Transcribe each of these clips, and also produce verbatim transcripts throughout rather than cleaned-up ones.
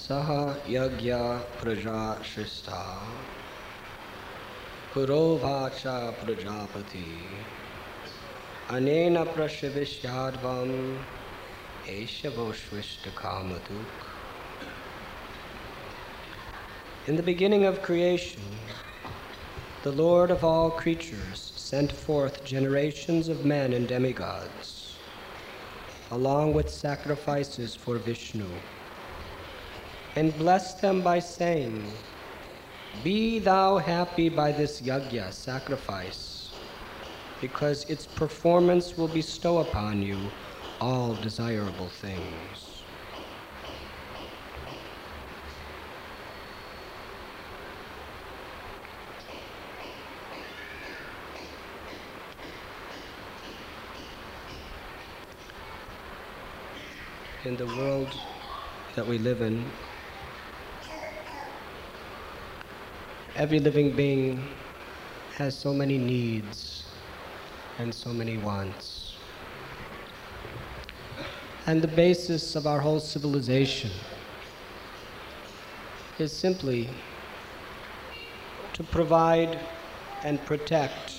Saha yagya praja shristha purovacha prajapati anena prashivishyadvam eshavoshrishta kamaduk. In the beginning of creation, the Lord of all creatures sent forth generations of men and demigods, along with sacrifices for Vishnu, and blessed them by saying, "Be thou happy by this yajna, sacrifice, because its performance will bestow upon you all desirable things." In the world that we live in, every living being has so many needs and so many wants. And the basis of our whole civilization is simply to provide and protect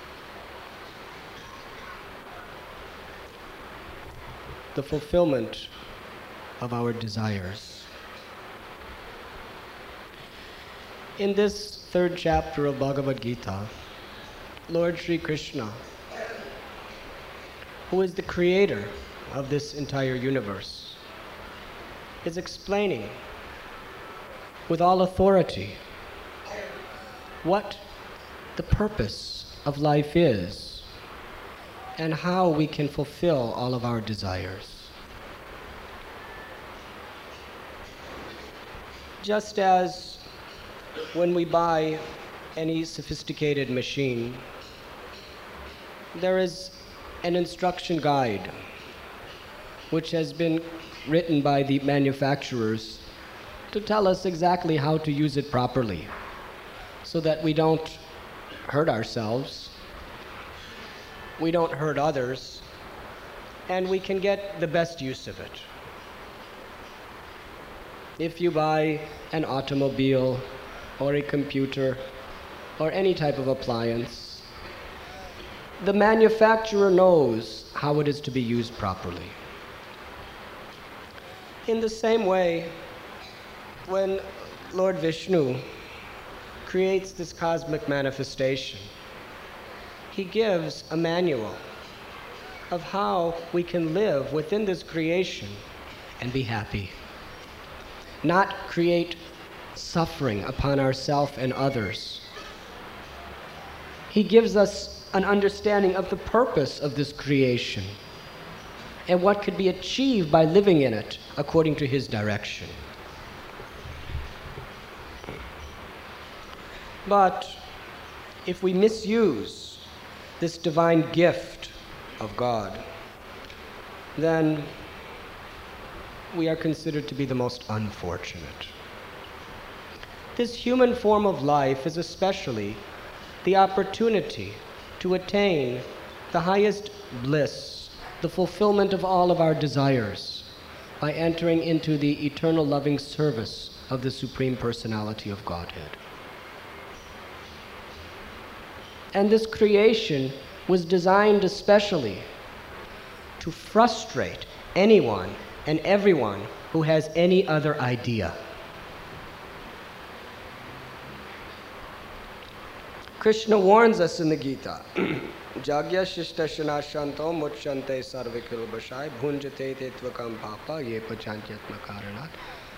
the fulfillment of our desires. In this third chapter of Bhagavad Gita, Lord Sri Krishna, who is the creator of this entire universe, is explaining with all authority what the purpose of life is and how we can fulfill all of our desires. Just as when we buy any sophisticated machine, there is an instruction guide which has been written by the manufacturers to tell us exactly how to use it properly so that we don't hurt ourselves, we don't hurt others, and we can get the best use of it. If you buy an automobile or a computer or any type of appliance, the manufacturer knows how it is to be used properly. In the same way, when Lord Vishnu creates this cosmic manifestation, he gives a manual of how we can live within this creation and be happy. Not create suffering upon ourselves and others. He gives us an understanding of the purpose of this creation and what could be achieved by living in it according to his direction. But if we misuse this divine gift of God, then we are considered to be the most unfortunate. This human form of life is especially the opportunity to attain the highest bliss, the fulfillment of all of our desires, by entering into the eternal loving service of the Supreme Personality of Godhead. And this creation was designed especially to frustrate anyone and everyone who has any other idea. Krishna warns us in the Gita, Jagya shishta shanashanto muchante sarvikilbashai bhunjate tetvakam papa ye pachantyatma karanat,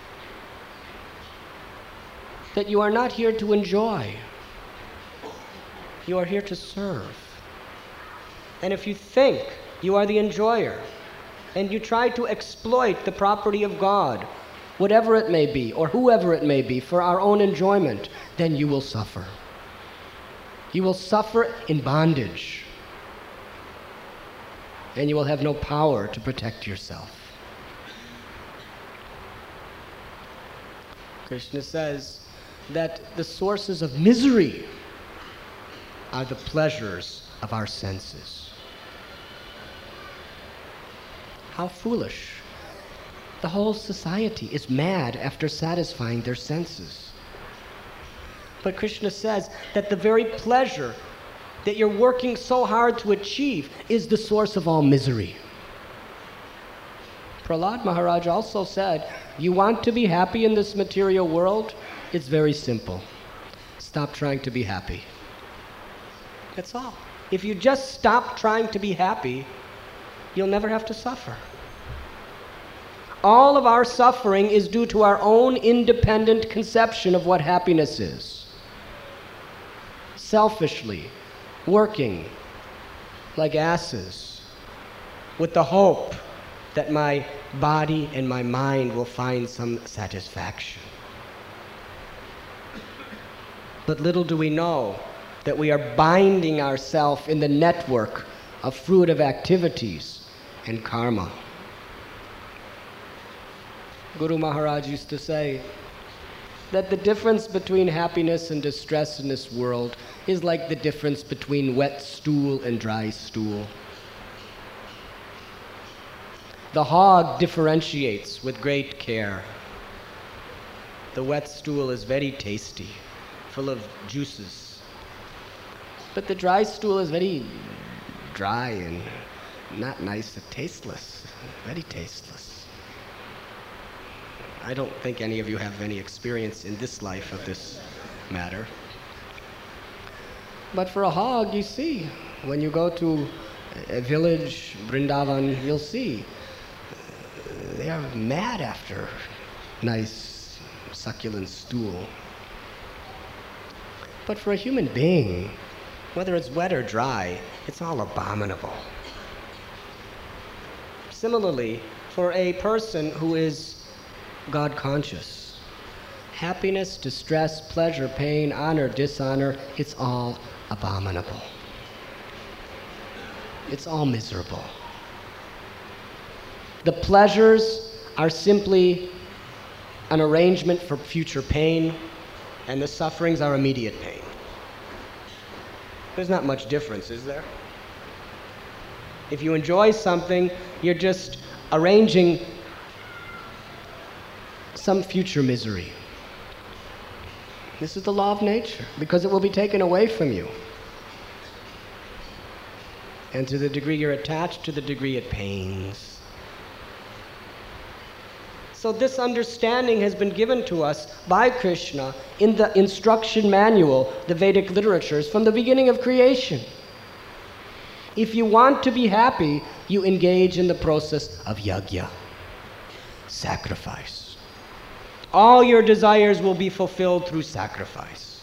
that you are not here to enjoy. You are here to serve. And if you think you are the enjoyer and you try to exploit the property of God, whatever it may be or whoever it may be, for our own enjoyment, then you will suffer. You will suffer in bondage, and you will have no power to protect yourself. Krishna says that the sources of misery are the pleasures of our senses. How foolish The whole society is mad after satisfying their senses. But Krishna says that the very pleasure that you're working so hard to achieve is the source of all misery. Prahlad Maharaj also said, you want to be happy in this material world? It's very simple. Stop trying to be happy. That's all. If you just stop trying to be happy, you'll never have to suffer. All of our suffering is due to our own independent conception of what happiness is. Selfishly, working like asses, with the hope that my body and my mind will find some satisfaction. But little do we know that we are binding ourselves in the network of fruitive activities and karma. Guru Maharaj used to say that the difference between happiness and distress in this world is like the difference between wet stool and dry stool. The hog differentiates with great care. The wet stool is very tasty, full of juices. But the dry stool is very dry and not nice and tasteless, very tasteless. I don't think any of you have any experience in this life of this matter. But for a hog, you see, when you go to a village, Vrindavan, you'll see, they are mad after nice, succulent stool. But for a human being, whether it's wet or dry, it's all abominable. Similarly, for a person who is God conscious, happiness, distress, pleasure, pain, honor, dishonor, it's all abominable. It's all miserable. The pleasures are simply an arrangement for future pain, and the sufferings are immediate pain. There's not much difference, is there? If you enjoy something, you're just arranging some future misery. This is the law of nature, because it will be taken away from you. And to the degree you're attached, to the degree it pains. So this understanding has been given to us by Krishna in the instruction manual, the Vedic literatures, from the beginning of creation. If you want to be happy, you engage in the process of yajna, sacrifice. All your desires will be fulfilled through sacrifice.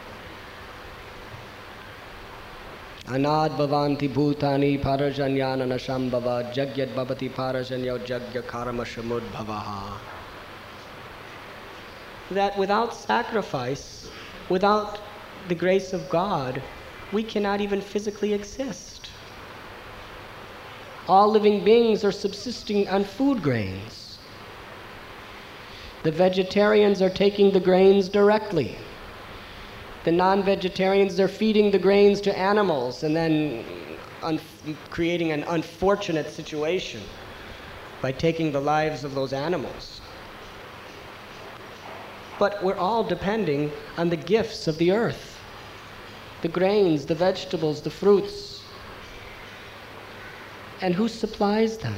Anad bhavanti bhutani parajanyana nashambhava jagyat bhavati parajanyo jagya karma shamudbhavaha. That without sacrifice, without the grace of God, we cannot even physically exist. All living beings are subsisting on food grains. The vegetarians are taking the grains directly. The non-vegetarians, they're feeding the grains to animals and then un- creating an unfortunate situation by taking the lives of those animals. But we're all depending on the gifts of the earth. The grains, the vegetables, the fruits. And who supplies them?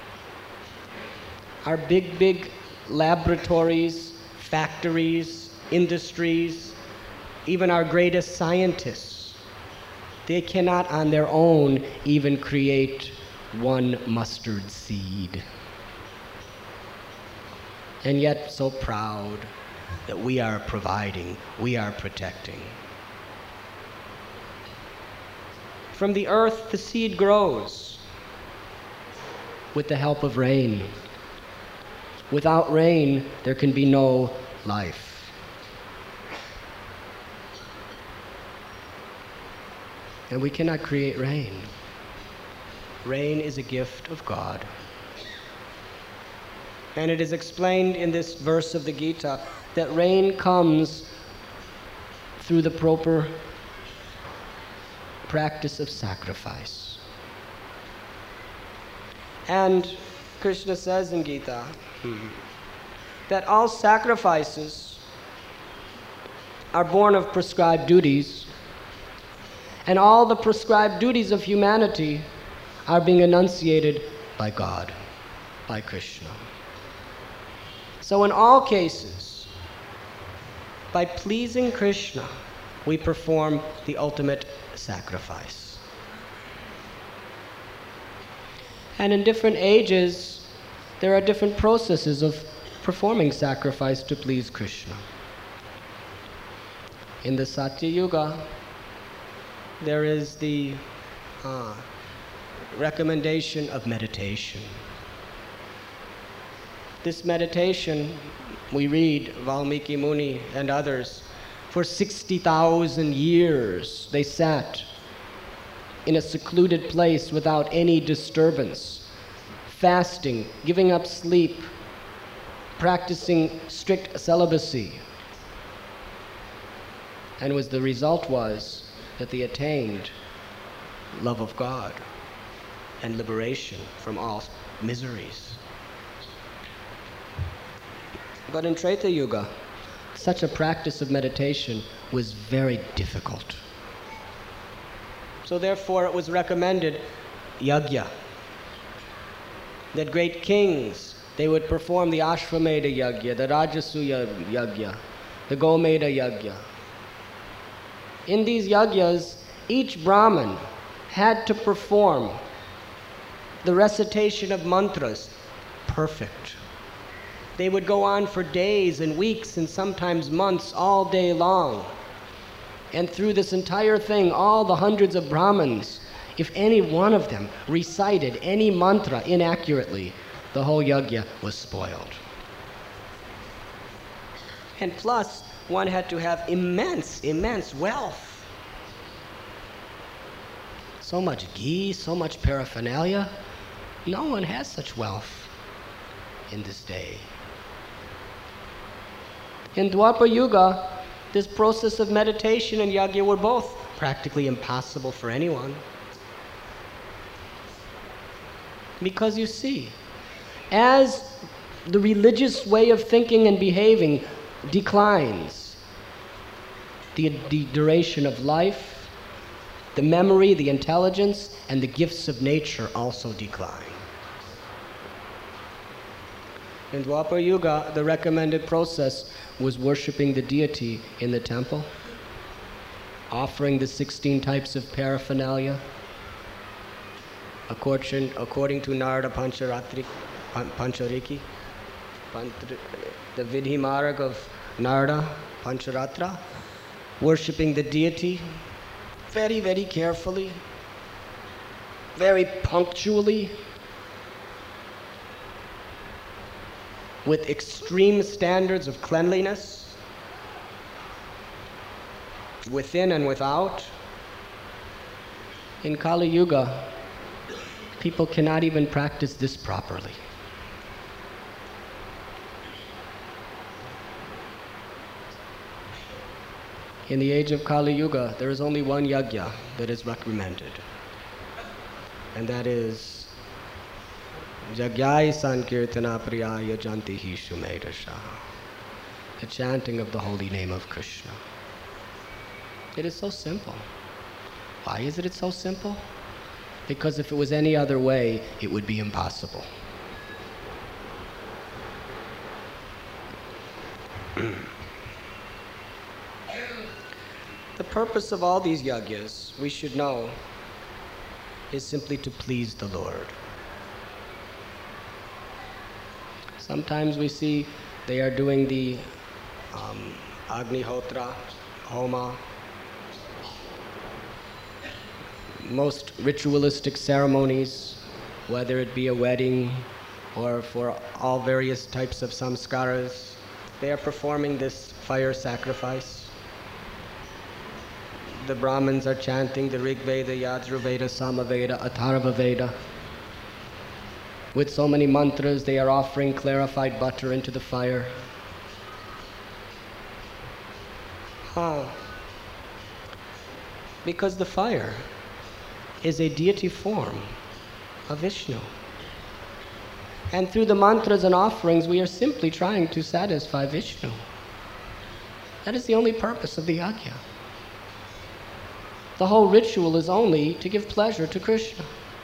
Our big, big laboratories, factories, industries, even our greatest scientists, they cannot on their own even create one mustard seed. And yet so proud that we are providing, we are protecting. From the earth, the seed grows with the help of rain. Without rain, there can be no life. And we cannot create rain. Rain is a gift of God. And it is explained in this verse of the Gita that rain comes through the proper practice of sacrifice. And Krishna says in Gita that all sacrifices are born of prescribed duties, and all the prescribed duties of humanity are being enunciated by God, by Krishna. So in all cases, by pleasing Krishna, we perform the ultimate sacrifice. And in different ages, there are different processes of performing sacrifice to please Krishna. In the Satya Yuga, there is the uh, recommendation of meditation. This meditation, we read, Valmiki Muni and others, for sixty thousand years they sat in a secluded place without any disturbance, fasting, giving up sleep, practicing strict celibacy. And was the result was that they attained love of God and liberation from all miseries. But in Treta Yuga, such a practice of meditation was very difficult. So therefore it was recommended yajna, that great kings, they would perform the Ashvamedha yajna, the Rajasuya yajna, the Gomeda yajna. In these yajnas, each Brahmin had to perform the recitation of mantras perfect. They would go on for days and weeks and sometimes months, all day long. And through this entire thing, all the hundreds of Brahmins, if any one of them recited any mantra inaccurately, the whole yajna was spoiled. And plus, one had to have immense, immense wealth. So much ghee, so much paraphernalia. No one has such wealth in this day. In Dwapara Yuga, this process of meditation and yajna were both practically impossible for anyone. Because you see, as the religious way of thinking and behaving declines, the, the duration of life, the memory, the intelligence, and the gifts of nature also decline. In Dwapara Yuga, the recommended process was worshipping the deity in the temple, offering the sixteen types of paraphernalia, according, according to Narada Pancharatri, Panchariki, the Vidhi Marg of Narada Pancharatra, worshipping the deity very, very carefully, very punctually, with extreme standards of cleanliness, within and without. In Kali Yuga, people cannot even practice this properly. In the age of Kali Yuga, there is only one yajna that is recommended, and that is Jagyai Sankirtana Priyaya Jantihi Shumedasha, the chanting of the holy name of Krishna. It is so simple. Why is it so simple? Because if it was any other way, it would be impossible. The purpose of all these yajnas, we should know, is simply to please the Lord. Sometimes we see they are doing the um, Agnihotra, Homa, most ritualistic ceremonies, whether it be a wedding or for all various types of samskaras. They are performing this fire sacrifice. The Brahmins are chanting the Rig Veda, Yajurveda, Samaveda, Atharva Veda. With so many mantras, they are offering clarified butter into the fire. How? Because the fire is a deity form of Vishnu. And through the mantras and offerings, we are simply trying to satisfy Vishnu. That is the only purpose of the yajna. The whole ritual is only to give pleasure to Krishna.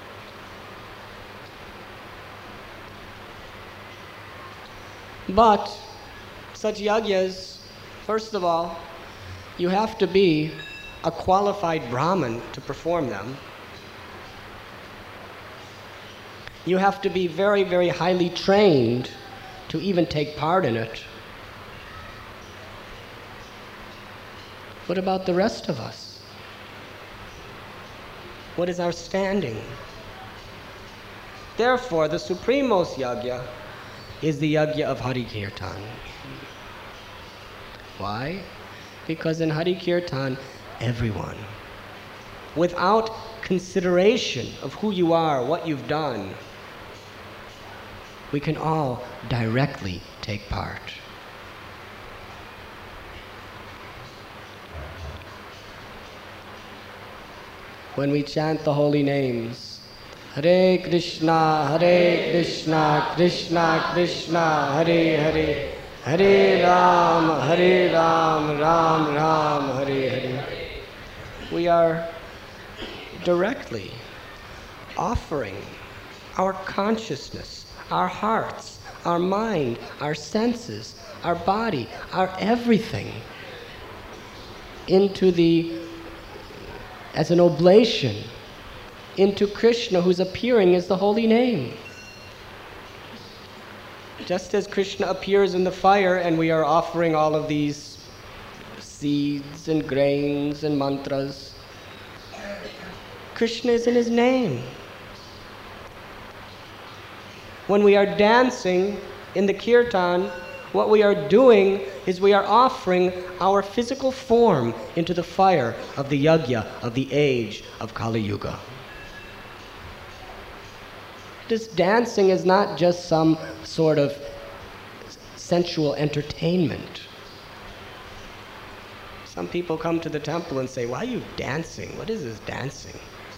But such yajnas, first of all, you have to be a qualified Brahmin to perform them. You have to be very, very highly trained to even take part in it. What about the rest of us? What is our standing? Therefore, the supremmost yajna is the yajna of Hari Kirtan. Why? Because in Hari Kirtan, everyone, without consideration of who you are, what you've done, we can all directly take part. When we chant the holy names, Hare Krishna, Hare Krishna, Krishna Krishna, Hare Hare, Hare Ram, Hare Ram, Ram Ram, Hare Hare, we are directly offering our consciousness, our hearts, our mind, our senses, our body, our everything into the, as an oblation, into Krishna, who's appearing as the holy name. Just as Krishna appears in the fire and we are offering all of these seeds and grains and mantras, Krishna is in his name. When we are dancing in the kirtan, what we are doing is we are offering our physical form into the fire of the yajna of the age of Kali Yuga. This dancing is not just some sort of sensual entertainment. Some people come to the temple and say, "Why are you dancing? What is this dancing?"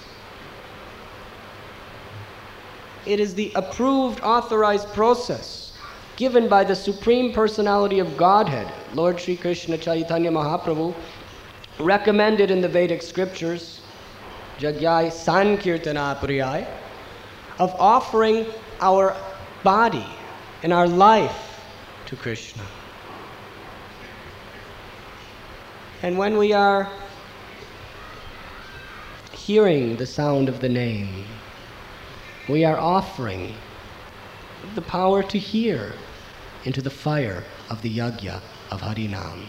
It is the approved, authorized process given by the Supreme Personality of Godhead, Lord Sri Krishna Chaitanya Mahaprabhu, recommended in the Vedic scriptures, Jagyai Sankirtana Priyai, of offering our body and our life to Krishna. And when we are hearing the sound of the name, we are offering the power to hear into the fire of the yajna of Harinam.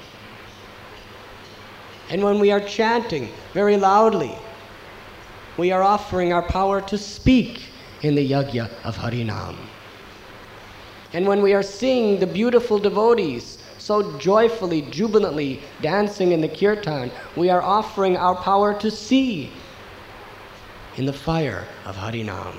And when we are chanting very loudly, we are offering our power to speak in the yajna of Harinam. And when we are seeing the beautiful devotees so joyfully, jubilantly dancing in the kirtan, we are offering our power to see in the fire of Harinam.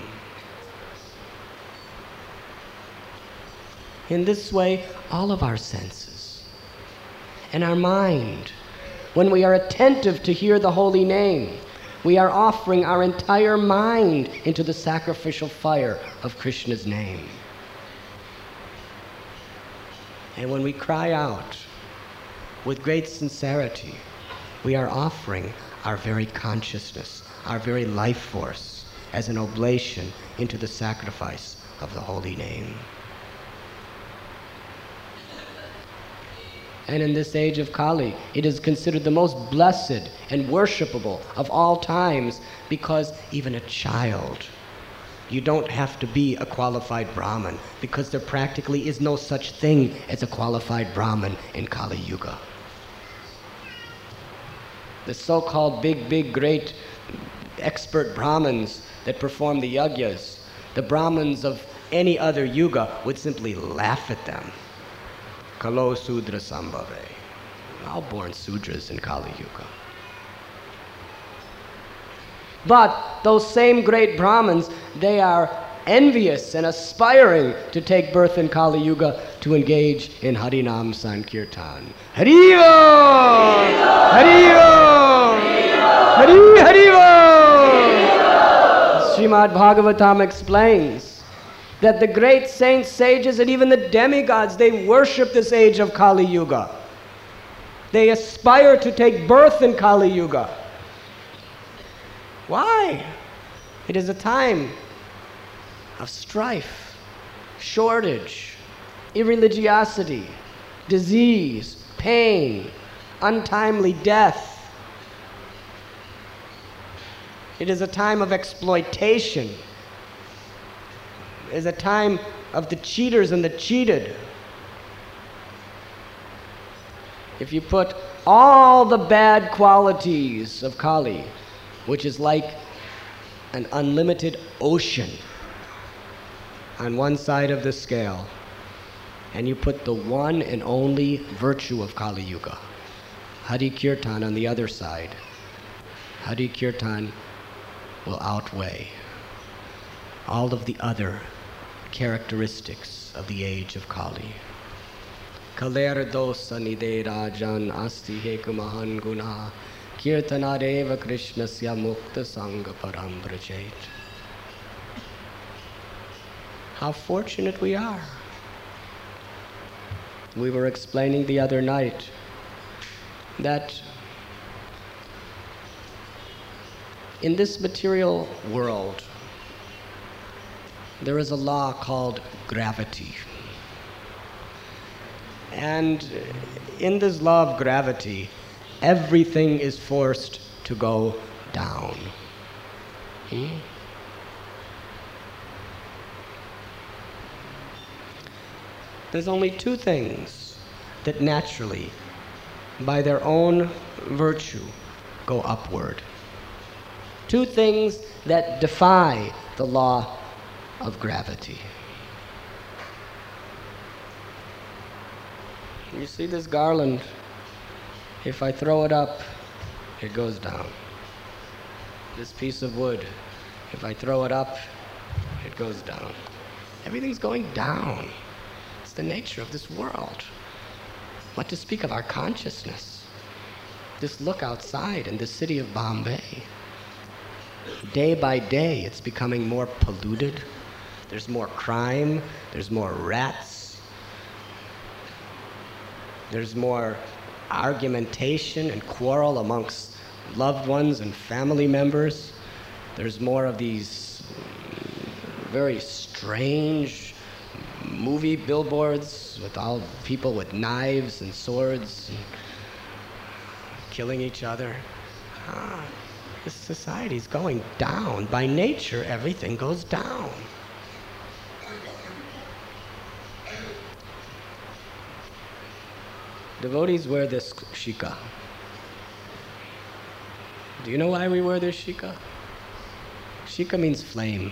In this way, all of our senses and our mind, when we are attentive to hear the holy name, we are offering our entire mind into the sacrificial fire of Krishna's name. And when we cry out with great sincerity, we are offering our very consciousness, our very life force, as an oblation into the sacrifice of the holy name. And in this age of Kali, it is considered the most blessed and worshipable of all times, because even a child, you don't have to be a qualified Brahmin, because there practically is no such thing as a qualified Brahmin in Kali Yuga. The so-called big, big, great expert Brahmins that perform the yajnas, the Brahmins of any other yuga would simply laugh at them. Kalo Sudra Sambhave. All born Sudras in Kali Yuga. But those same great Brahmins, they are envious and aspiring to take birth in Kali Yuga to engage in Harinam Sankirtan. Harivo! Harivo! Hari Harivo! Srimad Bhagavatam explains that the great saints, sages, and even the demigods, they worship this age of Kali Yuga. They aspire to take birth in Kali Yuga. Why? It is a time of strife, shortage, irreligiosity, disease, pain, untimely death. It is a time of exploitation. It is a time of the cheaters and the cheated. If you put all the bad qualities of Kali, which is like an unlimited ocean, on one side of the scale, and you put the one and only virtue of Kali Yuga, Hari Kirtan, on the other side, Hari Kirtan will outweigh all of the other characteristics of the age of Kali. Kaler dosa nide rajan asti hekumahan guna kirtanadeva krishnasya mukta sangha param brajet. How fortunate we are. We were explaining the other night that in this material world, there is a law called gravity. And in this law of gravity, everything is forced to go down. Hmm? There's only two things that naturally, by their own virtue, go upward. Two things that defy the law of gravity. You see this garland? If I throw it up, it goes down. This piece of wood, if I throw it up, it goes down. Everything's going down. It's the nature of this world. What to speak of our consciousness? Just look outside in the city of Bombay. Day by day, it's becoming more polluted. There's more crime. There's more rats. There's more argumentation and quarrel amongst loved ones and family members. There's more of these very strange movie billboards with all people with knives and swords and killing each other. Ah, this society's going down. By nature, everything goes down. Devotees wear this shika. Do you know why we wear this shika? Shika means flame.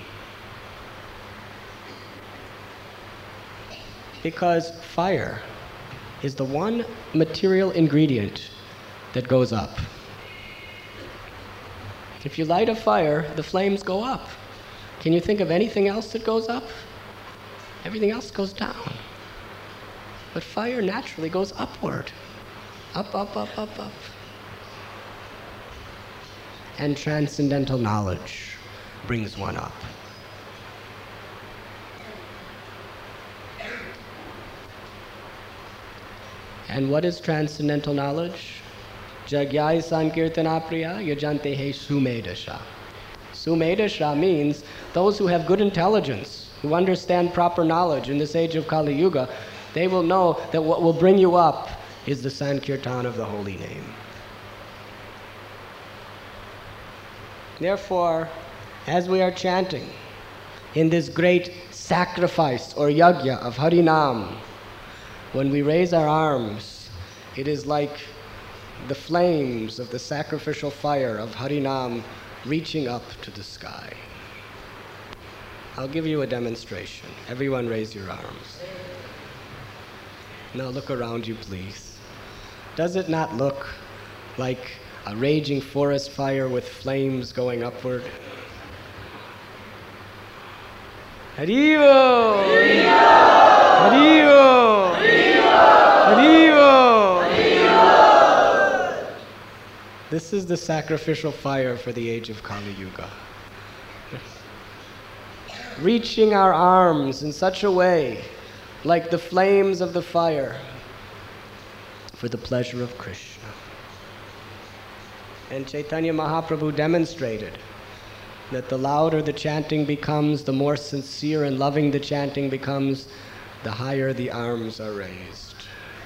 Because fire is the one material ingredient that goes up. If you light a fire, the flames go up. Can you think of anything else that goes up? Everything else goes down. But fire naturally goes upward. Up, up, up, up, up. And transcendental knowledge brings one up. And what is transcendental knowledge? Jagyai Sankirtana Priya Yajante He Sumedasha. Sumedasha means those who have good intelligence, who understand proper knowledge in this age of Kali Yuga, they will know that what will bring you up is the Sankirtan of the holy name. Therefore, as we are chanting in this great sacrifice or yajna of Harinam, when we raise our arms, it is like the flames of the sacrificial fire of Harinam reaching up to the sky. I'll give you a demonstration. Everyone raise your arms. Now look around you, please. Does it not look like a raging forest fire with flames going upward? Haribo! Haribo! Haribo! Haribo! This is the sacrificial fire for the age of Kali Yuga. reaching our arms in such a way, like the flames of the fire, for the pleasure of Krishna. And Chaitanya Mahaprabhu demonstrated that the louder the chanting becomes, the more sincere and loving the chanting becomes, the higher the arms are raised.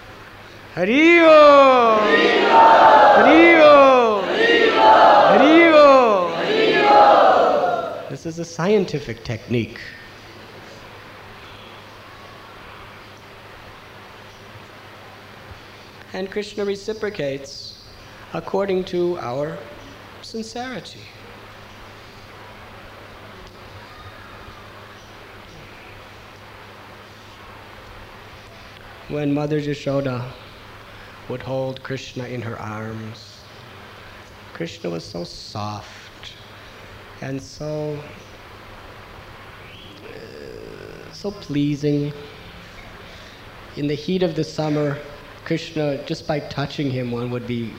Hari-o! Hari-o! Hari-o! Hari-o! This is a scientific technique. And Krishna reciprocates according to our sincerity. When Mother Yashoda would hold Krishna in her arms, Krishna was so soft and so uh, so pleasing. In the heat of the summer, Krishna, just by touching him, one would be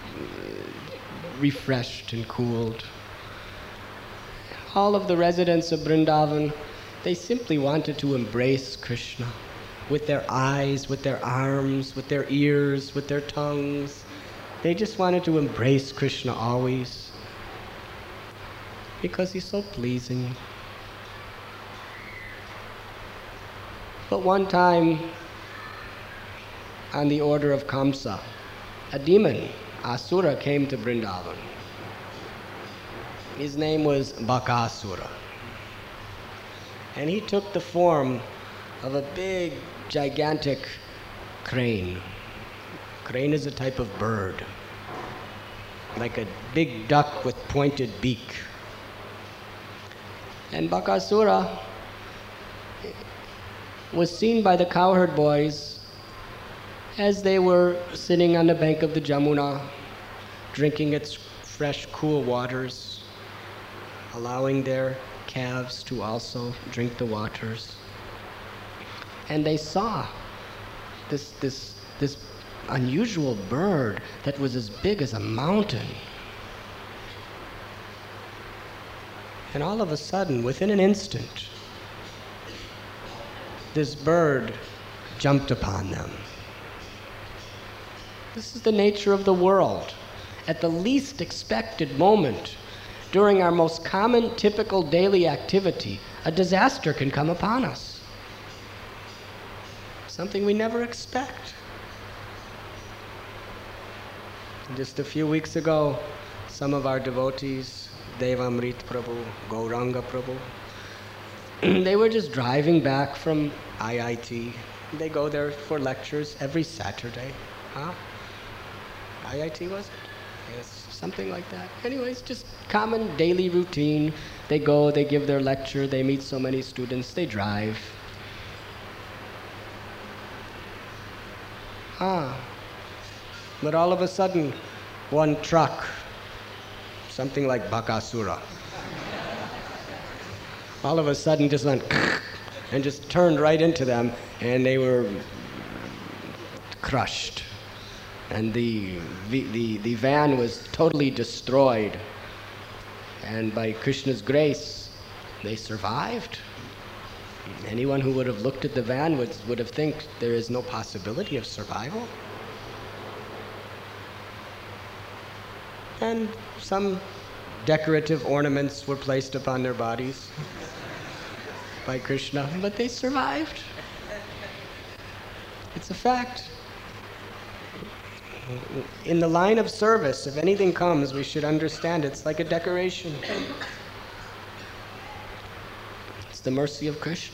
refreshed and cooled. All of the residents of Vrindavan, they simply wanted to embrace Krishna with their eyes, with their arms, with their ears, with their tongues. They just wanted to embrace Krishna always because he's so pleasing. But one time, on the order of Kamsa, a demon, Asura, came to Vrindavan. His name was Bakasura. And he took the form of a big, gigantic crane. Crane is a type of bird, like a big duck with pointed beak. And Bakasura was seen by the cowherd boys as they were sitting on the bank of the Jamuna, drinking its fresh, cool waters, allowing their calves to also drink the waters. And they saw this, this, this unusual bird that was as big as a mountain. And all of a sudden, within an instant, this bird jumped upon them. This is the nature of the world. At the least expected moment, during our most common, typical daily activity, a disaster can come upon us. Something we never expect. Just a few weeks ago, some of our devotees, Devamrit Prabhu, Gauranga Prabhu, they were just driving back from I I T. They go there for lectures every Saturday. Huh? I I T was it? Yes, something like that. Anyways, just common daily routine. They go, they give their lecture, they meet so many students, they drive. Ah, but all of a sudden, one truck, something like Bakasura, all of a sudden just went and just turned right into them, and they were crushed. And the, the, the van was totally destroyed. And by Krishna's grace, they survived. Anyone who would have looked at the van would, would have think there is no possibility of survival. And some decorative ornaments were placed upon their bodies by Krishna, but they survived. It's a fact. In the line of service, if anything comes, we should understand it's like a decoration. It's the mercy of Krishna.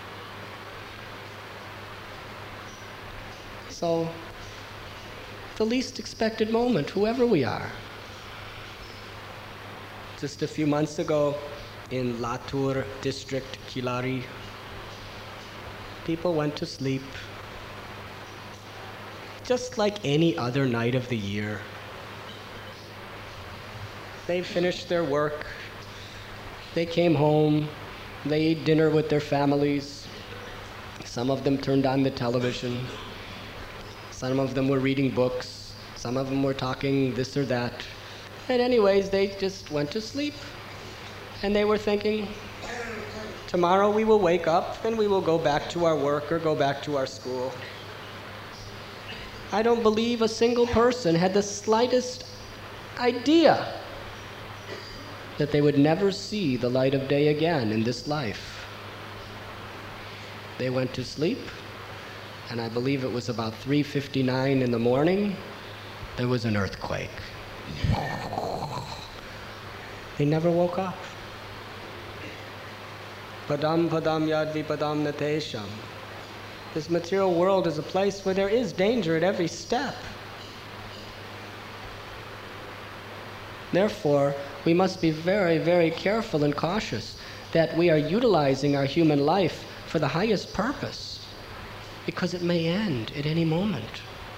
So, the least expected moment, whoever we are. Just a few months ago, in Latur district, Kilari, people went to sleep just like any other night of the year. They finished their work, they came home, they ate dinner with their families. Some of them turned on the television. Some of them were reading books. Some of them were talking this or that. And anyways, they just went to sleep. And they were thinking, Tomorrow we will wake up and we will go back to our work or go back to our school. I don't believe a single person had the slightest idea that they would never see the light of day again in this life. They went to sleep, and I believe it was about three fifty-nine in the morning, there was an earthquake. They never woke up. Padam padam yad vipadam natesham. This material world is a place where there is danger at every step. Therefore, we must be very, very careful and cautious that we are utilizing our human life for the highest purpose, because it may end at any moment.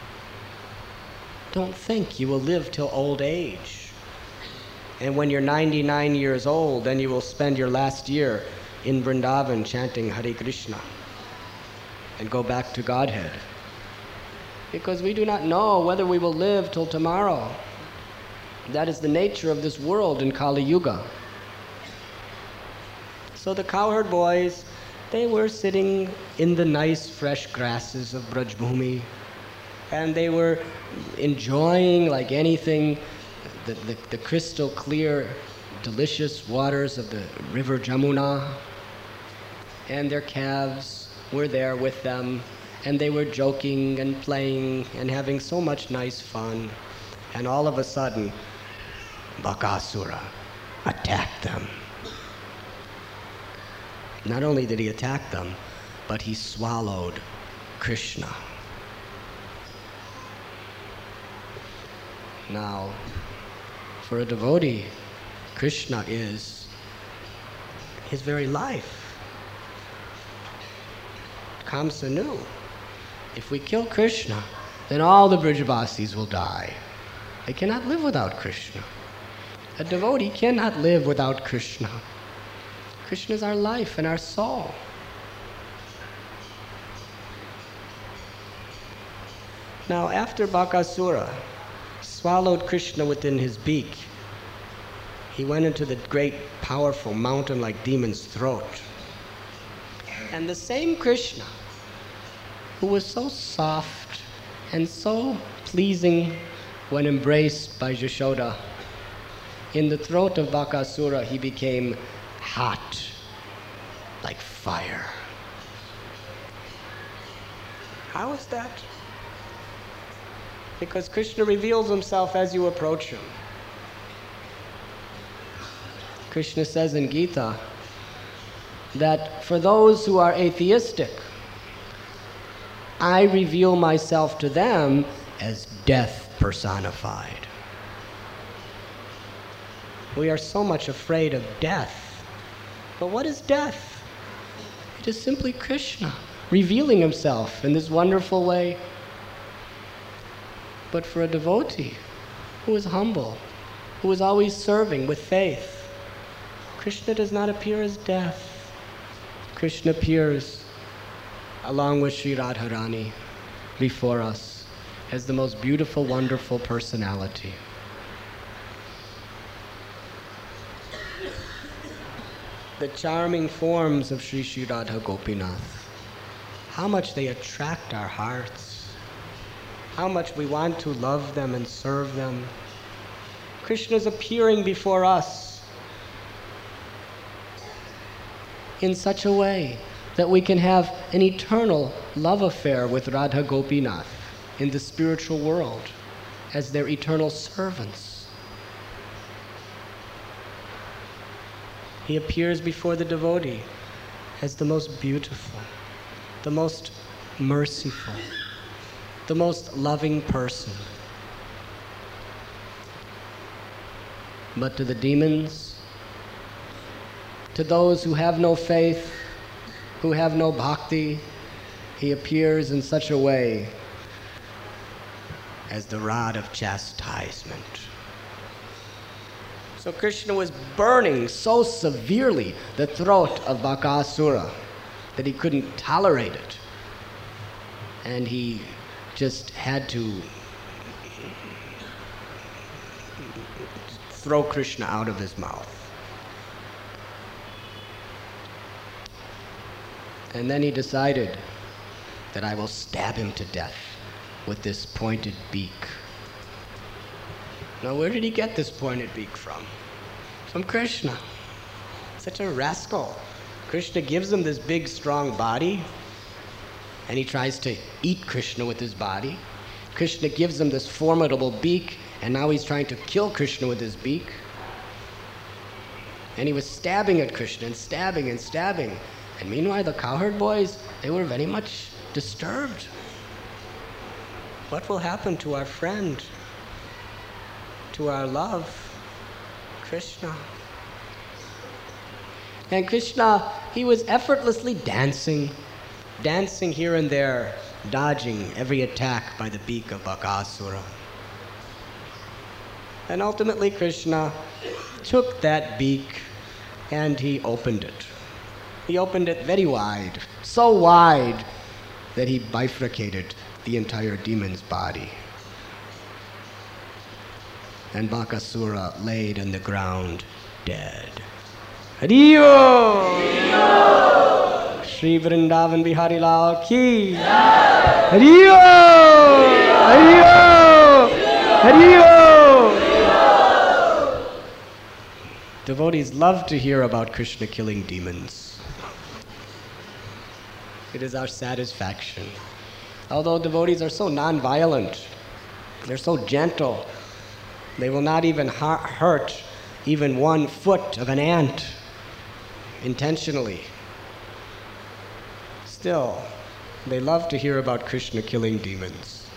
Don't think you will live till old age. And when you're ninety-nine years old, then you will spend your last year in Vrindavan chanting Hare Krishna and go back to Godhead. Because we do not know whether we will live till tomorrow. That is the nature of this world in Kali Yuga. So the cowherd boys, they were sitting in the nice fresh grasses of Brajbhumi, and they were enjoying, like anything, the, the, the crystal clear, delicious waters of the river Jamuna, and their calves were there with them, and they were joking and playing and having so much nice fun. And all of a sudden, Bakasura attacked them. Not only did he attack them, but he swallowed Krishna. Now, for a devotee, Krishna is his very life. Kamsa knew, if we kill Krishna, then all the Brajavasis will die. They cannot live without Krishna. A devotee cannot live without Krishna. Krishna is our life and our soul. Now, after Bakasura swallowed Krishna within his beak, he went into the great, powerful, mountain-like demon's throat. And the same Krishna, who was so soft and so pleasing when embraced by Yashoda, in the throat of Bakasura he became hot like fire. How is that? Because Krishna reveals himself as you approach him. Krishna says in Gita that for those who are atheistic, I reveal myself to them as death personified. We are so much afraid of death. But what is death? It is simply Krishna revealing himself in this wonderful way. But for a devotee who is humble, who is always serving with faith, Krishna does not appear as death. Krishna appears along with Sri Radharani before us as the most beautiful, wonderful personality. The charming forms of Sri Sri Radha Gopinath, how much they attract our hearts, how much we want to love them and serve them. Krishna is appearing before us in such a way that we can have an eternal love affair with Radha Gopinath in the spiritual world as their eternal servants. He appears before the devotee as the most beautiful, the most merciful, the most loving person. But to the demons, to those who have no faith, who have no bhakti, he appears in such a way as the rod of chastisement. So Krishna was burning so severely the throat of Bakasura that he couldn't tolerate it. And he just had to throw Krishna out of his mouth. And then he decided that I will stab him to death with this pointed beak. Now, where did he get this pointed beak from? From Krishna. Such a rascal. Krishna gives him this big, strong body, and he tries to eat Krishna with his body. Krishna gives him this formidable beak, and now he's trying to kill Krishna with his beak. And he was stabbing at Krishna and stabbing and stabbing. And meanwhile, the cowherd boys, they were very much disturbed. What will happen to our friend, to our love, Krishna? And Krishna, he was effortlessly dancing, dancing here and there, dodging every attack by the beak of Bakasura. And ultimately, Krishna took that beak and he opened it. He opened it very wide, so wide that he bifurcated the entire demon's body. And Bakasura laid on the ground dead. Hariyo! Shri Vrindavan Bihari Lal ki! Hariyo! Hariyo! Hariyo! Devotees love to hear about Krishna killing demons. It is our satisfaction. Although devotees are so non-violent, they're so gentle, they will not even ha- hurt even one foot of an ant intentionally. Still, they love to hear about Krishna killing demons.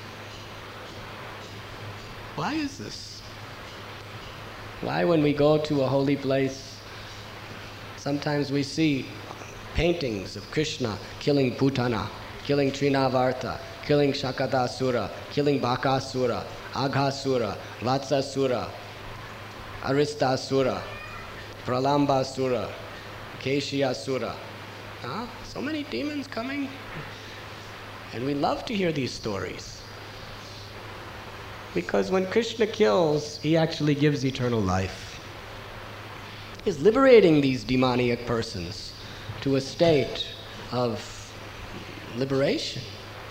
Why is this? Why, when we go to a holy place, sometimes we see paintings of Krishna killing Putana, killing Trinavarta, killing Shakadasura, killing Bakasura, Aghasura, Vatsasura, Aristasura, Pralambasura, Keshiasura. Huh? So many demons coming. And we love to hear these stories. Because when Krishna kills, he actually gives eternal life. He's liberating these demoniac persons to a state of liberation.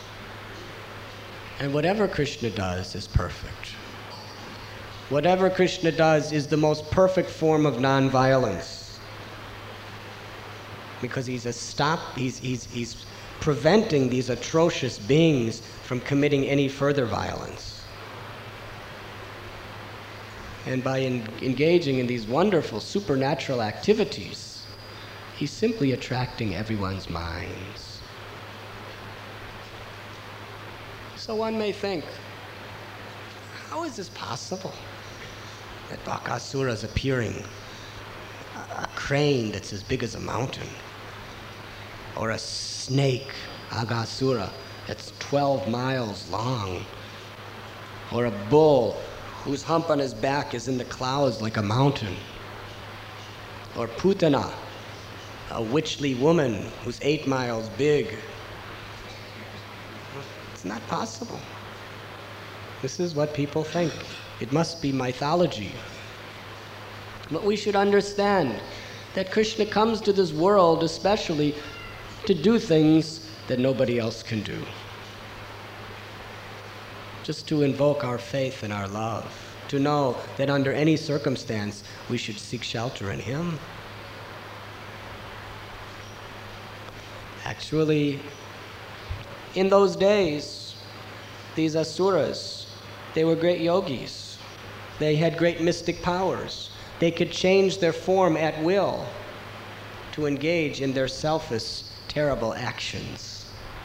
And whatever Krishna does is perfect. Whatever Krishna does is the most perfect form of nonviolence. Because he's a stop, he's, he's, he's preventing these atrocious beings from committing any further violence. And by en- engaging in these wonderful supernatural activities, he's simply attracting everyone's minds. So one may think, how is this possible? That Bakasura is appearing, a, a crane that's as big as a mountain, or a snake, Aghasura, that's twelve miles long, or a bull whose hump on his back is in the clouds like a mountain, or Putana, a witchly woman who's eight miles big. It's not possible. This is what people think. It must be mythology. But we should understand that Krishna comes to this world especially to do things that nobody else can do. Just to invoke our faith and our love, to know that under any circumstance we should seek shelter in him. Actually, in those days, these asuras, they were great yogis. They had great mystic powers. They could change their form at will to engage in their selfish, terrible actions.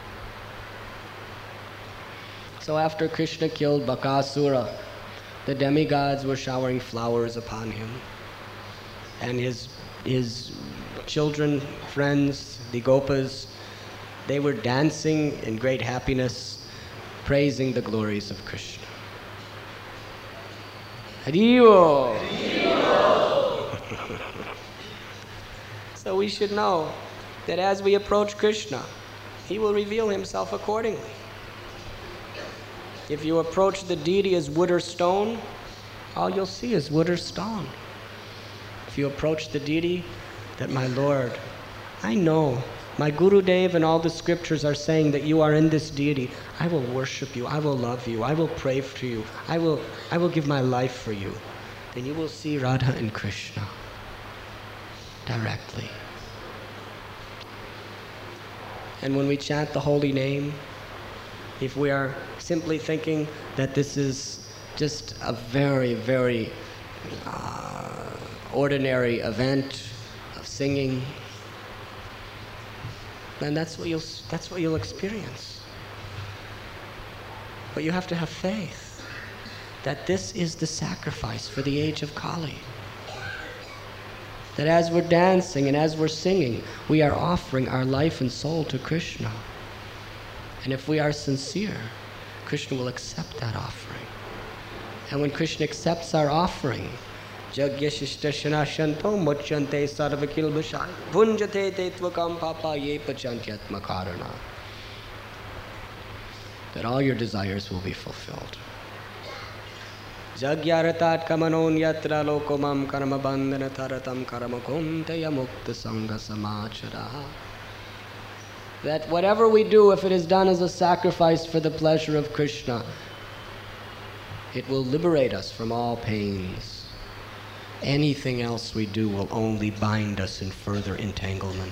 So after Krishna killed Bakasura, the demigods were showering flowers upon him. And his, his children, friends, the Gopas, they were dancing in great happiness, praising the glories of Krishna. Hariyo! So we should know that as we approach Krishna, he will reveal himself accordingly. If you approach the deity as wood or stone, all you'll see is wood or stone. If you approach the deity that, my Lord, I know My Guru Dev and all the scriptures are saying that you are in this deity. I will worship you. I will love you. I will pray for you. I will, I will give my life for you. Then you will see Radha and Krishna directly. And when we chant the holy name, if we are simply thinking that this is just a very, very uh, ordinary event of singing, then that's what you'll, that's what you'll experience. But you have to have faith that this is the sacrifice for the age of Kali. That as we're dancing and as we're singing, we are offering our life and soul to Krishna. And if we are sincere, Krishna will accept that offering. And when Krishna accepts our offering, that all your desires will be fulfilled. Jagyaratat kamanon yatra lokomam karma bandhana taratam karma kuntaya mukta sangha samachara. That whatever we do, if it is done as a sacrifice for the pleasure of Krishna, it will liberate us from all pains. Anything else we do will only bind us in further entanglement.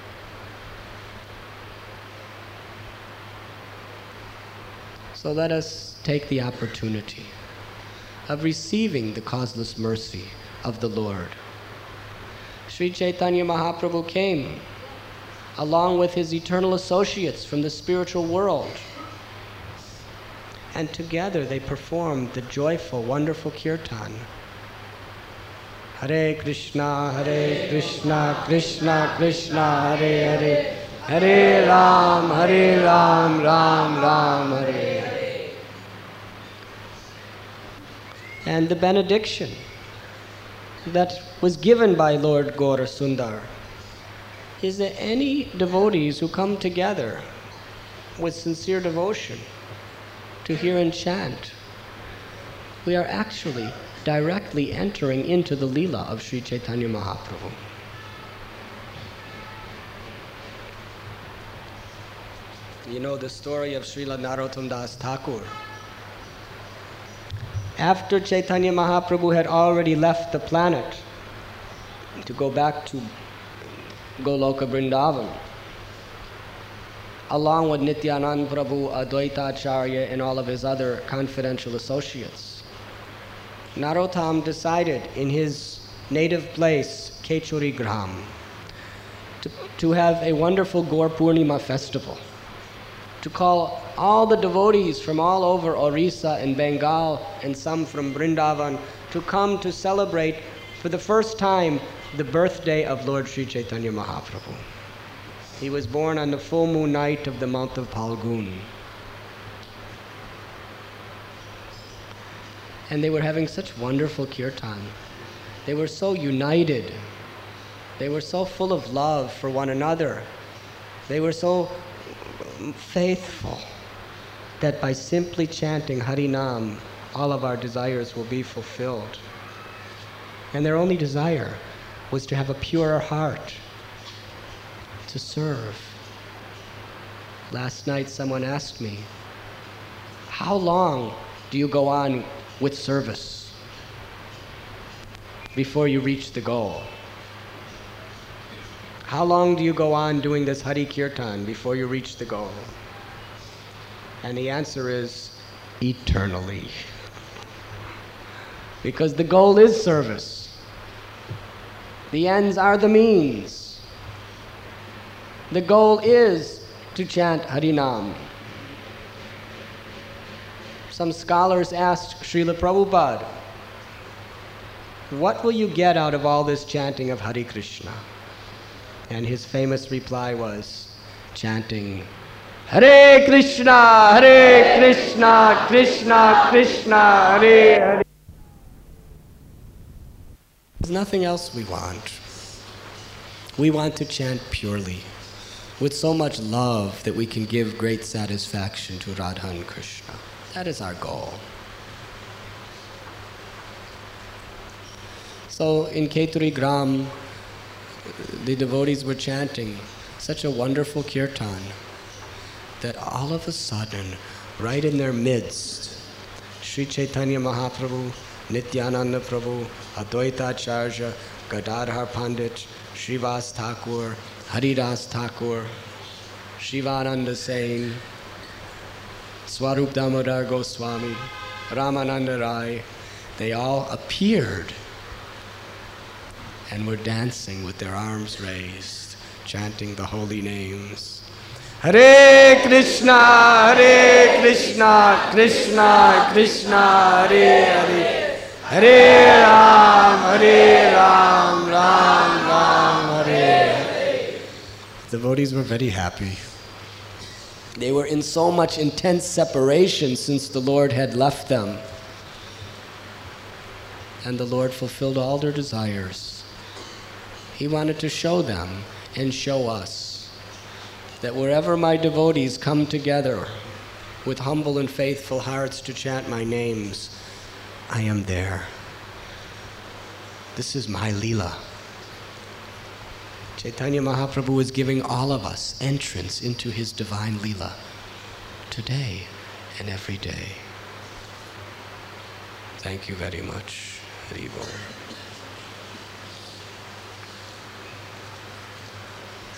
So let us take the opportunity of receiving the causeless mercy of the Lord. Sri Chaitanya Mahaprabhu came along with his eternal associates from the spiritual world, and together they performed the joyful, wonderful kirtan. Hare Krishna, Hare Krishna, Krishna Krishna, Hare Hare, Hare Ram, Hare Ram, Ram Ram, Hare Hare. And the benediction that was given by Lord Gaura Sundar is that any devotees who come together with sincere devotion to hear and chant, we are actually directly entering into the Leela of Sri Chaitanya Mahaprabhu. You know the story of Srila Narottam Das Thakur. After Chaitanya Mahaprabhu had already left the planet to go back to Goloka Vrindavan, along with Nityanand Prabhu, Advaita Acharya, and all of his other confidential associates, Narottam decided in his native place, Kechuri Gram, to, to have a wonderful Gaur Purnima festival, to call all the devotees from all over Orissa and Bengal and some from Vrindavan to come to celebrate for the first time the birthday of Lord Sri Chaitanya Mahaprabhu. He was born on the full moon night of the month of Phalgun. And they were having such wonderful kirtan. They were so united. They were so full of love for one another. They were so faithful that by simply chanting Harinam, all of our desires will be fulfilled. And their only desire was to have a purer heart, to serve. Last night someone asked me, how long do you go on with service before you reach the goal? How long do you go on doing this Hari Kirtan before you reach the goal? And the answer is eternally. Because the goal is service. The ends are the means. The goal is to chant Harinam. Some scholars asked Srila Prabhupada, what will you get out of all this chanting of Hare Krishna? And his famous reply was, chanting Hare Krishna, Hare Krishna, Krishna Krishna, Hare Hare. There's nothing else we want. We want to chant purely, with so much love that we can give great satisfaction to Radha and Krishna. That is our goal. So in Keturi Gram, the devotees were chanting such a wonderful kirtan that all of a sudden, right in their midst, Sri Chaitanya Mahaprabhu, Nityananda Prabhu, Advaita Acharya, Gadadhar Pandit, Srivas Thakur, Haridas Thakur, Shivananda Sain, Swarup Damodar Goswami, Ramananda Rai, they all appeared and were dancing with their arms raised, chanting the holy names. Hare Krishna, Hare Krishna, Krishna Krishna, Hare Hare, Hare Ram, Hare Ram, Ram Ram, Hare Hare. The devotees were very happy. They were in so much intense separation since the Lord had left them. And the Lord fulfilled all their desires. He wanted to show them and show us that wherever my devotees come together with humble and faithful hearts to chant my names, I am there. This is my Leela. Chaitanya Mahaprabhu is giving all of us entrance into his divine Leela today and every day. Thank you very much. Hari Bol.